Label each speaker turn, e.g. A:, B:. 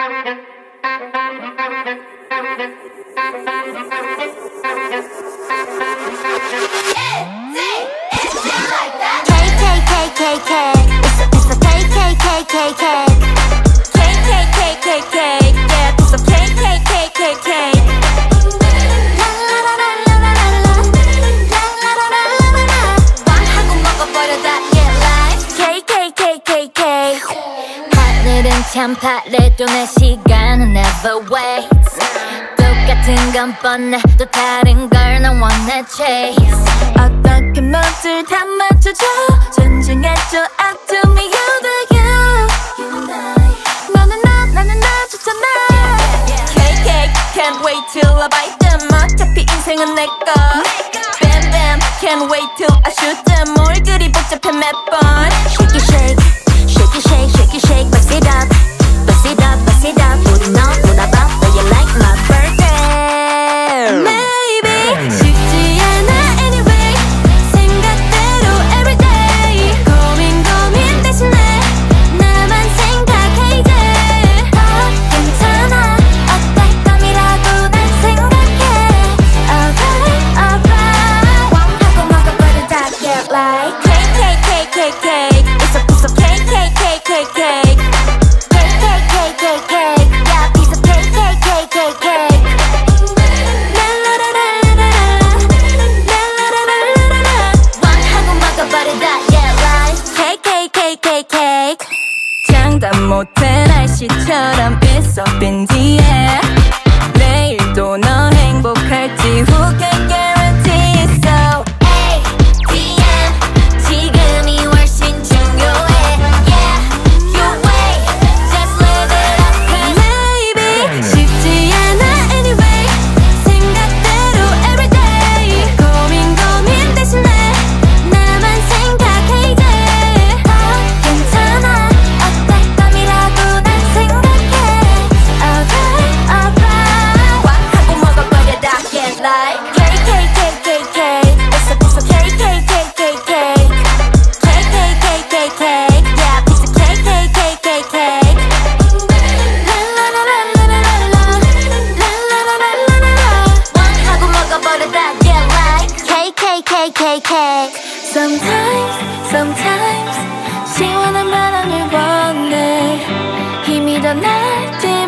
A: 참 바래도 내 시간은 never waits. 똑같은 건 뻔해 또 다른 걸 난 원해 chase. 어떻게 멋을 다 맞춰줘 존중해줘 up to me you the you. 너는 나 나는 나 좋잖아. KK can't wait till I bite them. 어차피 인생은 내꺼. Bam bam can't wait till I shoot them. 뭘 그리 복잡해 몇 번. Shake it shake shake it shake shake it shake bust it up bust it up bust it up. 우리 너보다 바빠 you like my birthday. Maybe 쉽지 않아 anyway 생각대로 everyday. 고민 대신에 나만 생각해 이제. 괜찮아 어떨 감이라고 난 생각해. Alright alright 하고 먹어버리자 get like KKKKK. It's a piece of cake cake cake cake cake. Yeah, piece of cake cake cake cake cake. 하고 먹어버리자 yeah right. Cake cake cake cake cake.
B: 장담 못해 날씨처럼 It's up in the air. 내일도 너 행복할지 Who can guarantee so.
A: ATM 지금이 훨씬 중요해. Yeah, you wait just live it up cause
B: Maybe 쉽지 않아 anyway
A: 생각대로 everyday. 고민 대신에 나만 생각해 이제. 괜찮아 어떨 감이라고 난 생각해. Alright alright
B: 하고 먹어버려다 get like
A: KKKKK. It's a piece of cake cake cake cake cake. KKKKK. Yeah, piece of cake cake cake cake cake. 하고 먹어버리다 get like KKKKK.
B: Sometimes 시원한 바람을 원해 힘이 더 날 때